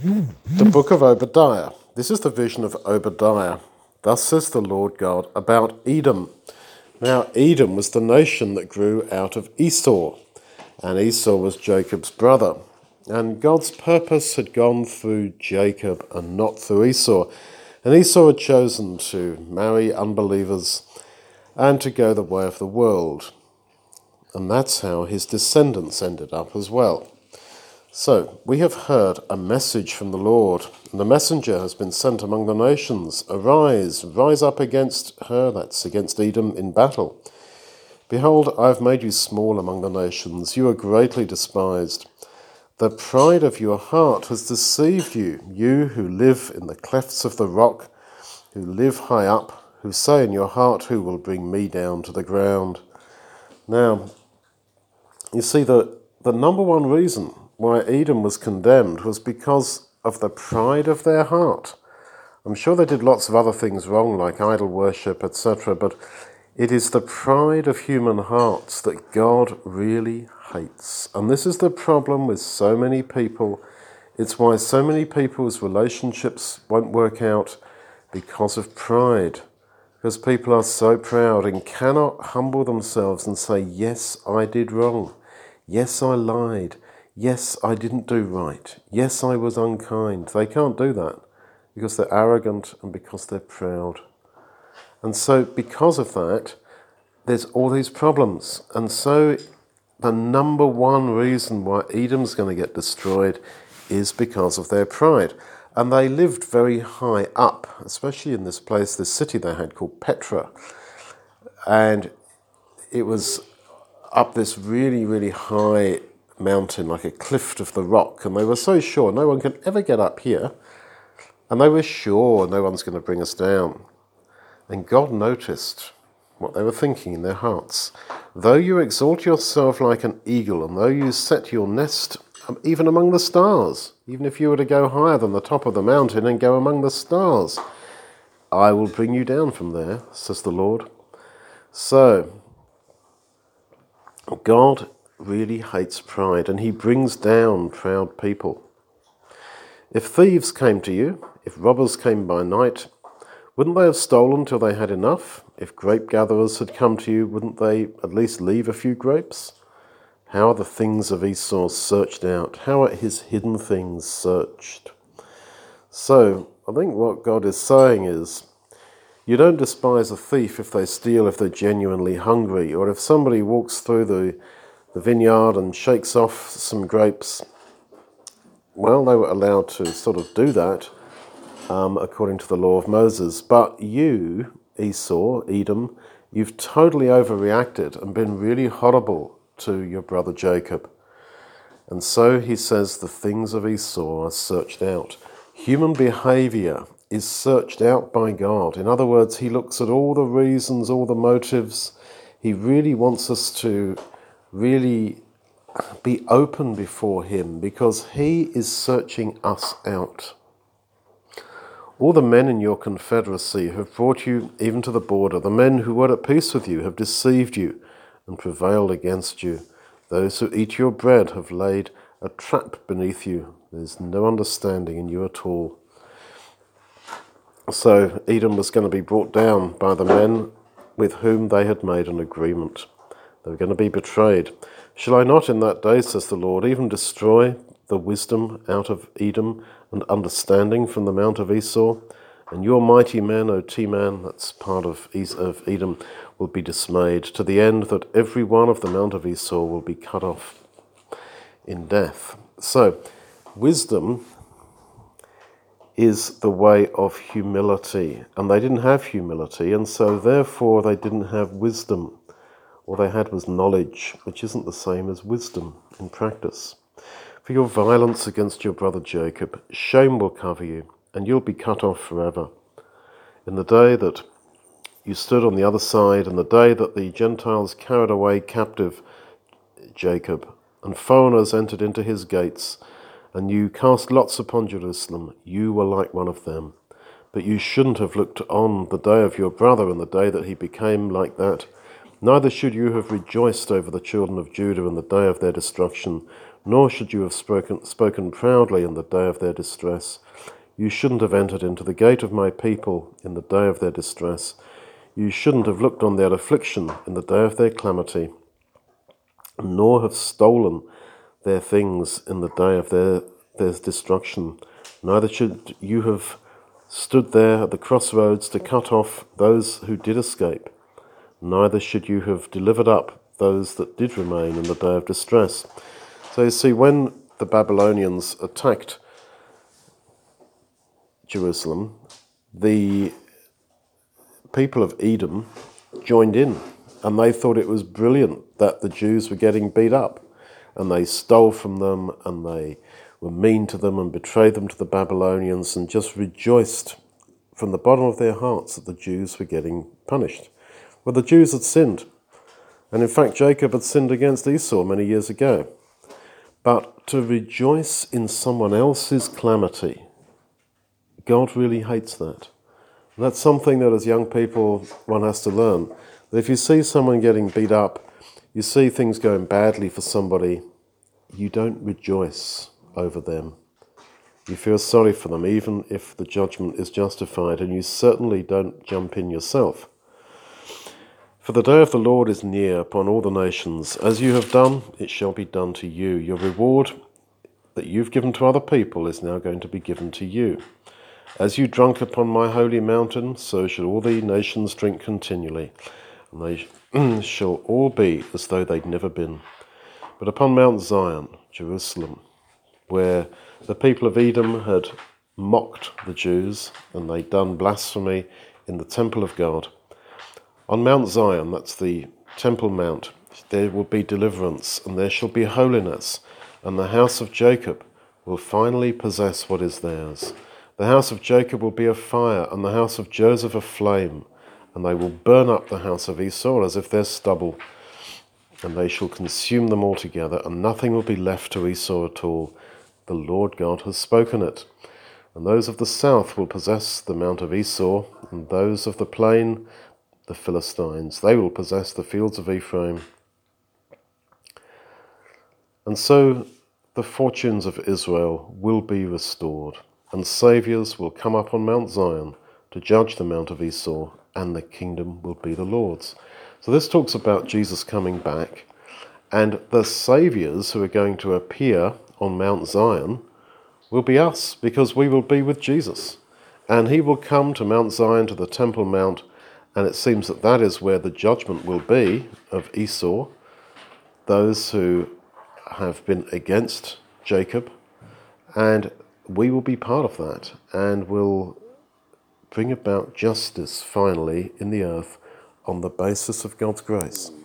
The book of Obadiah. This is the vision of Obadiah. Thus says the Lord God about Edom. Now Edom was the nation that grew out of Esau, and Esau was Jacob's brother. And God's purpose had gone through Jacob and not through Esau. And Esau had chosen to marry unbelievers and to go the way of the world. And that's how his descendants ended up as well. So, we have heard a message from the Lord, and the messenger has been sent among the nations. Arise, rise up against her, that's against Edom, in battle. Behold, I have made you small among the nations. You are greatly despised. The pride of your heart has deceived you, you who live in the clefts of the rock, who live high up, who say in your heart, who will bring me down to the ground? Now, you see, the number one reason why Edom was condemned was because of the pride of their heart. I'm sure they did lots of other things wrong, like idol worship, etc., but it is the pride of human hearts that God really hates. And this is the problem with so many people. It's why so many people's relationships won't work out, because of pride. Because people are so proud and cannot humble themselves and say, yes, I did wrong. Yes, I lied. Yes, I didn't do right. Yes, I was unkind. They can't do that because they're arrogant and because they're proud. And so because of that, there's all these problems. And so the number one reason why Edom's going to get destroyed is because of their pride. And they lived very high up, especially in this place, this city they had called Petra. And it was up this really, really high mountain, like a cliff of the rock. And they were so sure no one can ever get up here. And they were sure no one's going to bring us down. And God noticed what they were thinking in their hearts. Though you exalt yourself like an eagle, and though you set your nest even among the stars, even if you were to go higher than the top of the mountain and go among the stars, I will bring you down from there, says the Lord. So, God really hates pride, and he brings down proud people. If thieves came to you, if robbers came by night, wouldn't they have stolen till they had enough? If grape gatherers had come to you, wouldn't they at least leave a few grapes? How are the things of Esau searched out? How are his hidden things searched? So, I think what God is saying is, you don't despise a thief if they steal, if they're genuinely hungry, or if somebody walks through the vineyard and shakes off some grapes. Well, they were allowed to sort of do that, according to the law of Moses. But you, Esau, Edom, you've totally overreacted and been really horrible to your brother Jacob. And so he says the things of Esau are searched out. Human behavior is searched out by God. In other words, he looks at all the reasons, all the motives. He really wants us to really be open before him, because he is searching us out. All the men in your confederacy have brought you even to the border. The men who were at peace with you have deceived you and prevailed against you. Those who eat your bread have laid a trap beneath you. There's no understanding in you at all. So Edom was going to be brought down by the men with whom they had made an agreement. They were going to be betrayed. Shall I not in that day, says the Lord, even destroy the wisdom out of Edom and understanding from the mount of Esau? And your mighty men, O Teman, that's part of Edom, will be dismayed, to the end that every one of the mount of Esau will be cut off in death. So, wisdom is the way of humility, and they didn't have humility, and so therefore they didn't have wisdom. All they had was knowledge, which isn't the same as wisdom in practice. For your violence against your brother Jacob, shame will cover you, and you'll be cut off forever. In the day that you stood on the other side, and the day that the Gentiles carried away captive Jacob, and foreigners entered into his gates, and you cast lots upon Jerusalem, you were like one of them. But you shouldn't have looked on the day of your brother and the day that he became like that. Neither should you have rejoiced over the children of Judah in the day of their destruction, nor should you have spoken proudly in the day of their distress. You shouldn't have entered into the gate of my people in the day of their distress. You shouldn't have looked on their affliction in the day of their calamity, nor have stolen their things in the day of their destruction. Neither should you have stood there at the crossroads to cut off those who did escape. Neither should you have delivered up those that did remain in the day of distress. So you see, when the Babylonians attacked Jerusalem, the people of Edom joined in, and they thought it was brilliant that the Jews were getting beat up, and they stole from them, and they were mean to them and betrayed them to the Babylonians, and just rejoiced from the bottom of their hearts that the Jews were getting punished. Well, the Jews had sinned, and in fact Jacob had sinned against Esau many years ago. But to rejoice in someone else's calamity, God really hates that. And that's something that as young people one has to learn. That if you see someone getting beat up, you see things going badly for somebody, you don't rejoice over them. You feel sorry for them, even if the judgment is justified, and you certainly don't jump in yourself. For the day of the Lord is near upon all the nations. As you have done, it shall be done to you. Your reward that you've given to other people is now going to be given to you. As you drunk upon my holy mountain, so shall all the nations drink continually, and they shall all be as though they'd never been. But upon Mount Zion, Jerusalem, where the people of Edom had mocked the Jews, and they'd done blasphemy in the temple of God, on Mount Zion, that's the Temple Mount, there will be deliverance, and there shall be holiness, and the house of Jacob will finally possess what is theirs. The house of Jacob will be a fire, and the house of Joseph a flame, and they will burn up the house of Esau as if they're stubble, and they shall consume them altogether, and nothing will be left to Esau at all. The Lord God has spoken it. And those of the south will possess the mount of Esau, and those of the plain, the Philistines. They will possess the fields of Ephraim. And so the fortunes of Israel will be restored, and saviours will come up on Mount Zion to judge the mount of Esau, and the kingdom will be the Lord's. So this talks about Jesus coming back, and the saviours who are going to appear on Mount Zion will be us, because we will be with Jesus. And he will come to Mount Zion, to the Temple Mount, and it seems that that is where the judgment will be of Esau, those who have been against Jacob, and we will be part of that, and will bring about justice finally in the earth on the basis of God's grace.